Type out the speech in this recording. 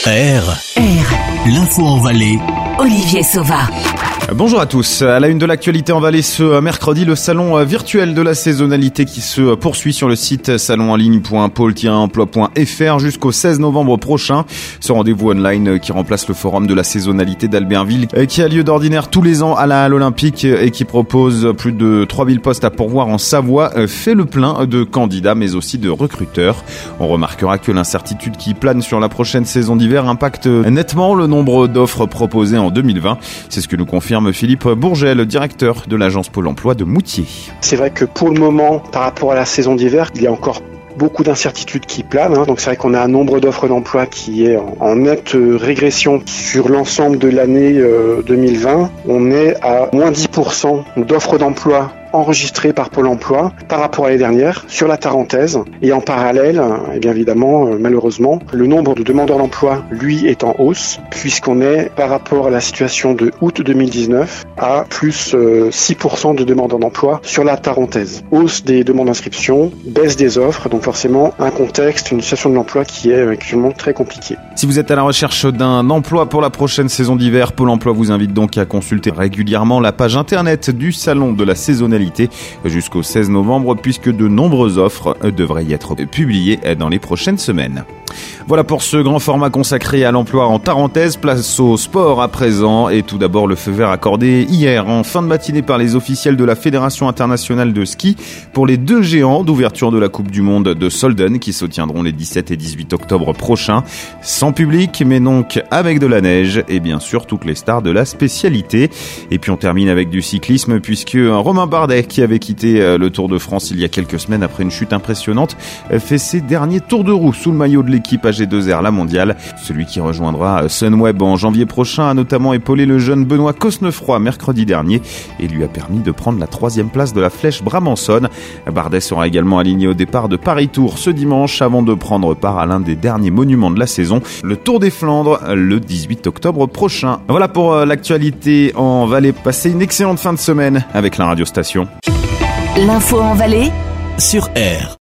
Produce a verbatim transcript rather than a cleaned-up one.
R. R. L'info en Valais. Olivier Sauva. Bonjour à tous. À la une de l'actualité en Valais ce mercredi, le salon virtuel de la saisonnalité qui se poursuit sur le site salon en ligne point pôle tiret emploi point f r jusqu'au seize novembre prochain. Ce rendez-vous online qui remplace le forum de la saisonnalité d'Albertville qui a lieu d'ordinaire tous les ans à la Halle Olympique et qui propose plus de trois mille postes à pourvoir en Savoie fait le plein de candidats mais aussi de recruteurs. On remarquera que l'incertitude qui plane sur la prochaine saison d'hiver impacte nettement le nombre d'offres proposées en deux mille vingt. C'est ce que nous confirme Philippe Bourget, le directeur de l'agence Pôle emploi de Moutier. C'est vrai que pour le moment, par rapport à la saison d'hiver, il y a encore beaucoup d'incertitudes qui planent, hein. Donc c'est vrai qu'on a un nombre d'offres d'emploi qui est en, en nette régression sur l'ensemble de l'année euh, deux mille vingt. On est à moins dix pour cent d'offres d'emploi enregistrées par Pôle emploi par rapport à l'année dernière sur la Tarentaise. Et en parallèle, et bien évidemment, euh, malheureusement, le nombre de demandeurs d'emploi, lui, est en hausse, puisqu'on est, par rapport à la situation de août deux mille dix-neuf, à plus euh, six pour cent de demandeurs d'emploi sur la Tarentaise. Hausse des demandes d'inscription, baisse des offres, donc forcément un contexte, une situation de l'emploi qui est actuellement très compliquée. Si vous êtes à la recherche d'un emploi pour la prochaine saison d'hiver, Pôle emploi vous invite donc à consulter régulièrement la page internet du salon de la saisonnalité jusqu'au seize novembre, puisque de nombreuses offres devraient y être publiées dans les prochaines semaines. Voilà pour ce grand format consacré à l'emploi en Tarentaise. Place au sport à présent, et tout d'abord le feu vert accordé hier en fin de matinée par les officiels de la Fédération internationale de ski pour les deux géants d'ouverture de la Coupe du Monde de Solden qui se tiendront les dix-sept et dix-huit octobre prochains, sans public mais donc avec de la neige et bien sûr toutes les stars de la spécialité. Et puis on termine avec du cyclisme, puisque Romain Bardet, qui avait quitté le Tour de France il y a quelques semaines après une chute impressionnante, fait ses derniers tours de roue sous le maillot de l'équipe A G deux R La Mondiale. Celui qui rejoindra Sunweb en janvier prochain a notamment épaulé le jeune Benoît Cosnefroy mercredi dernier et lui a permis de prendre la troisième place de la Flèche Bramançonne. Bardet sera également aligné au départ de Paris-Tours ce dimanche avant de prendre part à l'un des derniers monuments de la saison, le Tour des Flandres, le dix-huit octobre prochain. Voilà pour l'actualité en Valais. Passez une excellente fin de semaine avec la radio station. L'info en Valais Sur R.